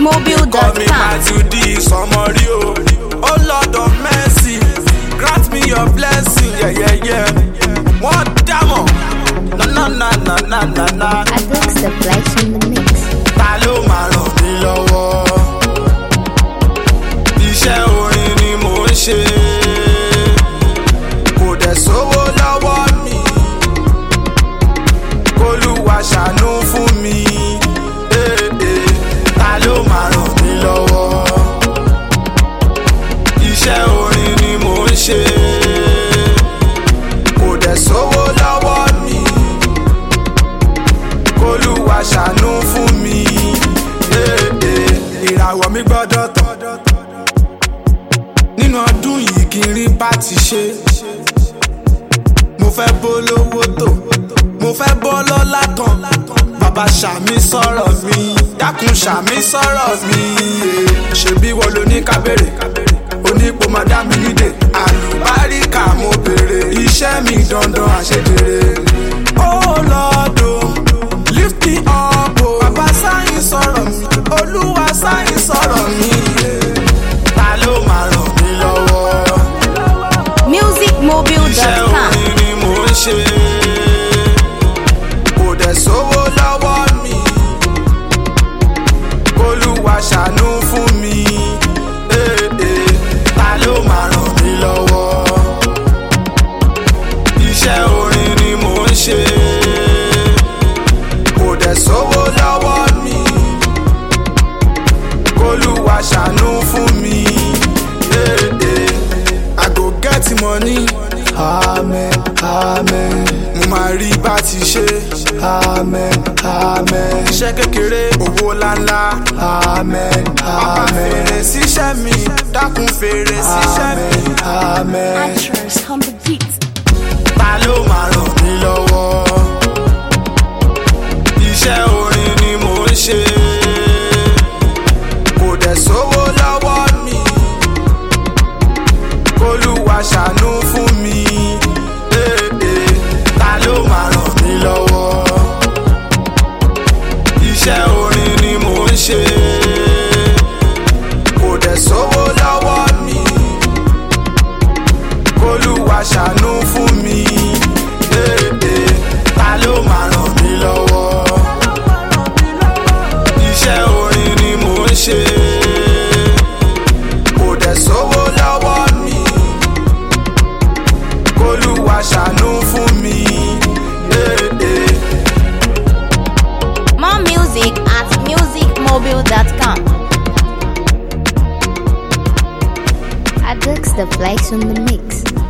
Call me Matthew D, somebody, oh Lord of mercy, grant me your blessing, yeah. What damn? Na. Adex the flex in the mix. Ta ló máa ràn mí lọ́wọ́? Iṣẹ́ orin ni mò ń ṣe, kò dẹ̀ sówó lọ́wọ́ mi. K'Olúwa ṣàánú fún mi. Ta ló máa ràn mí lọ́wọ́? Iṣẹ́ orin ni mò ń ṣe, kò dẹ̀ sówó lọ́wọ́ mi. K'Olúwa ṣàánú fún mi. Ìràwọ̀ mi gbọ́dọ̀ tàn nínú ọdún yìí kí n rí bá ti ṣe. Mo fẹ́ bólówó tò, mo fẹ́ bọ́ lọ́lá kan. Bàbá ṣàmì sọ̀rọ̀ mi, dákun ṣàmì sọ̀rọ̀ mi. Ṣebí wọ́n ló ní ká béèrè, onípo máa dá mi nídè. Àlùbáríkà mo béèrè, iṣẹ́ mi dandan àṣedèrè. Oh Lord, lift me up, bàbá sáyìn sọ̀rọ̀ mi, Olúwa sáyìn sọ̀rọ̀ mi. Ta ló máa ràn mí lọ́wọ́? Musicmobile.com. Iṣẹ́ orin ni mò ń ṣe, kò dẹ̀ sówó lọ́wọ́ mi. K'Olúwa ṣàánú fún mi. Ta ló máa ràn mí lọ́wọ́? Iṣẹ́ orin ni mò ń ṣe, kò dẹ̀ sówó lọ́wọ́ mi. K'Olúwa ṣàánú fún mi. I go get money, amen, amen. Mo máa rí bá ti ṣe, amen, amen. Iṣẹ́ kékeré, owó ńláńlá, amen, amen. Bàbá fèrè síṣẹ́ mi, dákun fèrè síṣẹ́ mi, amen. Actress on the beat. Ta ló máa ràn mí lọ́wọ́? Iṣẹ́ orin ni mò ń ṣe, kò dẹ̀ sówó lọ́wọ́ mi. K'Olúwa ṣàánú fún mi. Ta ló máa ràn mí lọ́wọ́? Iṣẹ́ orin ni mò ń ṣe, kò dẹ̀ sówó lọ́wọ́ mi. K'Olúwa ṣàánú fún mi. Ta ló máa ràn mí lọ́wọ́? Iṣẹ́ orin ni mò ń ṣe, kò dẹ̀ sówó lọ́wọ́ mi. K'Olúwa ṣàánú fún mi. More music at musicmobile.com. Adex the flex on the mix.